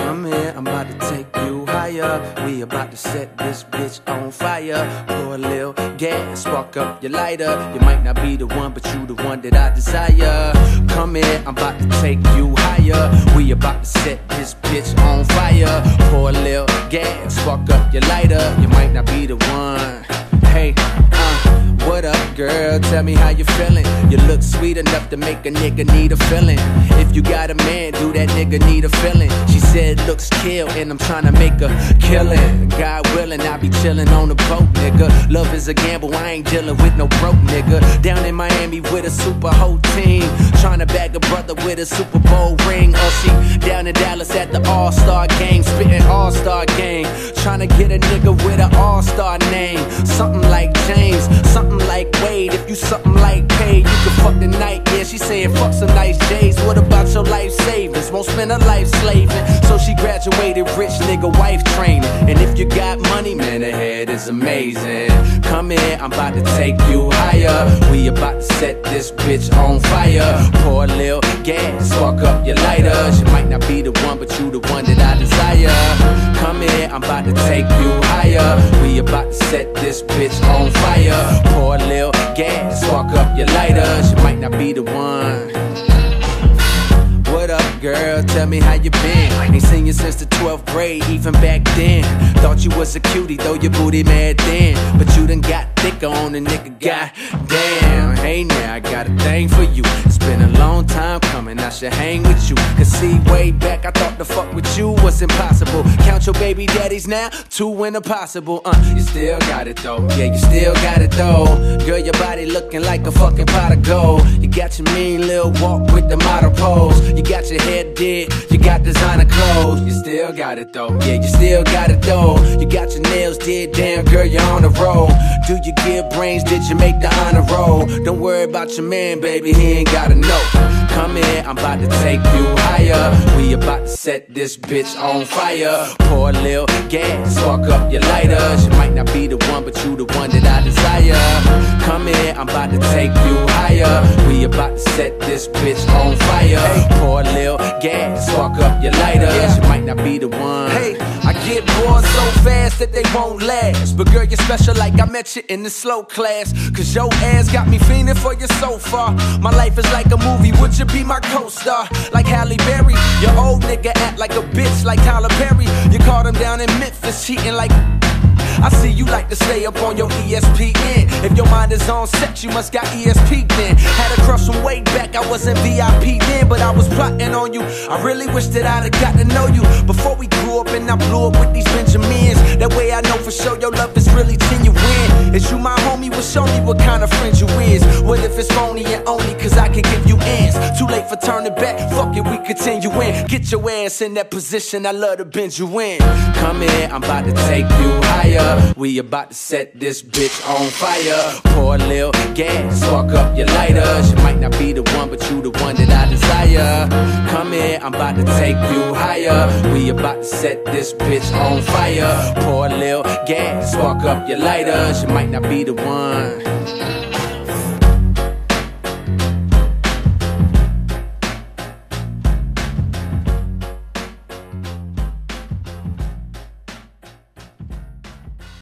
Come here, I'm about to take you higher. We about to set this bitch on fire. Pour a little gas, spark up your lighter. You might not be the one, but you the one that I desire. Come here, I'm about to take you higher. We about to set this bitch on fire. Pour a little gas, spark up your lighter. You might not be the one. Hey, what up, girl? Tell me how you feeling. You look sweet enough to make a nigga need a feeling. If you got a man, do that nigga need a feeling? She said looks kill, and I'm tryna make a killing. God willing, I be chillin' on the boat, nigga. Love is a gamble, I ain't dealing with no broke nigga. Down in Miami with a super whole team, tryna bag a brother with a Super Bowl ring. Or she down in Dallas at the All-Star game, spittin' All-Star game, tryna get a nigga with an All-Star name. Something like James, something like Wade. If you something like Paid, you can fuck the night. Yeah, she saying fuck some nice J's. What about your life savings? Won't spend her life slaving. So she graduated rich nigga wife training. And if you got money, man, the head is amazing. Come here, I'm about to take you higher. We about to set this bitch on fire. Pour a little gas, spark up your lighter. She might not be the one, but you the one that I desire. Come here, I'm about to take you higher. We about to set this bitch on fire. Pour a little gas, spark up your lighter. She might not be the one. What up, girl? Tell me how you been. Ain't seen you since the 12th grade, even back then. Thought you was a cutie, though your booty mad thin. But you done got thicker on the nigga, goddamn. Hey now, I got a thing for you. It's been a long time coming, I should hang with you. Cause see, way back, I thought the fuck with you was impossible. Count your baby daddies now, 2 in a possible. You still got it though, yeah, you still got it though. Girl, your body looking like a fucking pot of gold. You got your mean little walk with the model pose. You got your head did, you got designer clothes. You still got it though, yeah, you still got it though. You got your nails did, damn girl, you're on the road. Do you give brains, did you make the honor roll? Don't worry about your man, baby, he ain't gotta know. Come here, I'm about to take you higher. We about to set this bitch on fire. Pour a little gas, spark up your lighter. She might not be the one, but you the one that I desire. Come here, I'm about to take you higher. We about to set this bitch on fire. Pour a little gas, spark up your lighter. She might not be the one. Hey, I get bored so fast that they won't last. But girl, you're special like I met you in the slow class. Cause your ass got me fiending for you so far. My life is like a movie, would you be my co-star? Like Halle Berry, your old nigga act like a bitch like Tyler Perry. You caught him down in Memphis cheating like I see you like to stay up on your ESPN. If your mind is on set, you must got ESP then. Had a crush from way back, I wasn't VIP then, but I was plotting on you. I really wish that I'd have got to know you before we grew up and I blew up with these Benjamins. That way I know for sure your love is really genuine. Is you my homie? Well, show me what kind of friend you is. What if it's phony and only cause I can give you ends? Too late for turning back, fuck it, we continue in. Get your ass in that position, I love to bend you in. Come here, I'm about to take you higher. We about to set this bitch on fire. Pour a little gas, spark up your lighter. She might not be the one, but you the one that I desire. Come here, I'm about to take you higher. We about to set this bitch on fire. Pour a little gas, spark up your lighter. She might not be the one.